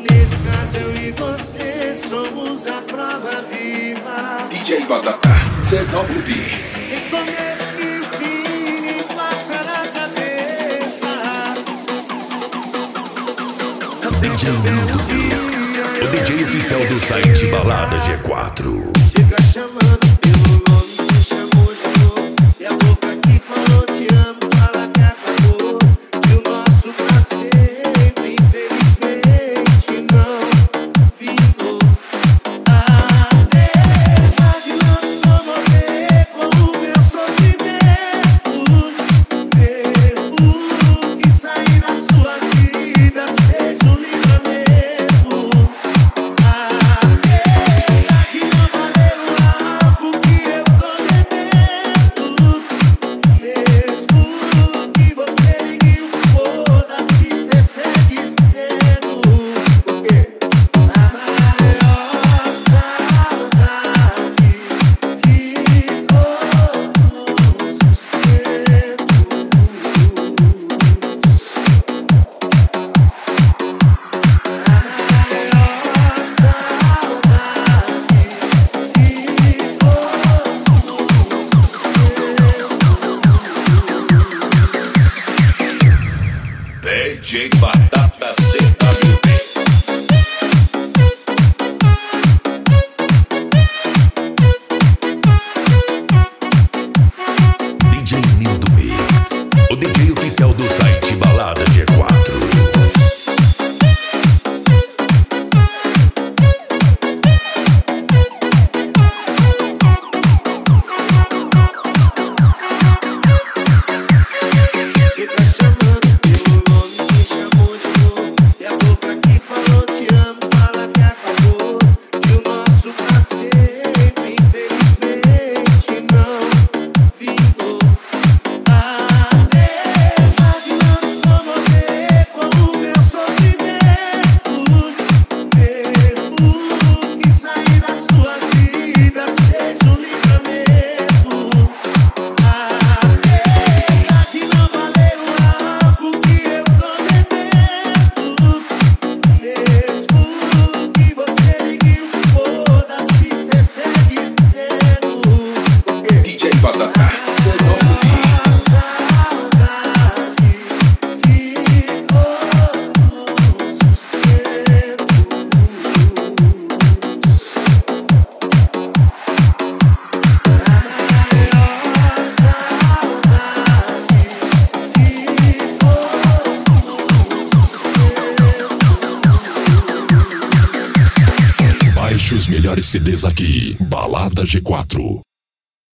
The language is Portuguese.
Nesse caso eu e você somos a prova viva. DJ Batata, CWB. Em começo e fim, passa na cabeça. DJ Nildo Mix, o DJ oficial do site Balada G4. Chega chamando pelo nome, me chamou de novo. E a boca que falou te amo, fala que acabou. E o nosso pra sempre, infelizmente, não vingou. Verdade não se comover com o meu sofrimento. Mesmo que sair da sua vida seja um livramento. Que não valeu algo que eu tô devendo. Mesmo que você ligue o foda-se, cê segue sendo. Porque a maior saudade ficou nos seus DJ Batata, CWB. DJ Nildo Mix, o DJ oficial do site Balada G4. Chega chamando pelo nome, me chamou de novo. E a boca que falou te amo, fala que acabou. E o nosso pra sempre, infelizmente, não vingou. Verdade não se comover com o meu sofrimento. Mesmo que sair da sua vida seja um livramento. Que não valeu algo que eu tô devendo. Mesmo que você ligue o foda-se, cê segue sendo. Porque DJ Batata, CWB. Baixe os melhores CDs aqui, Balada G4.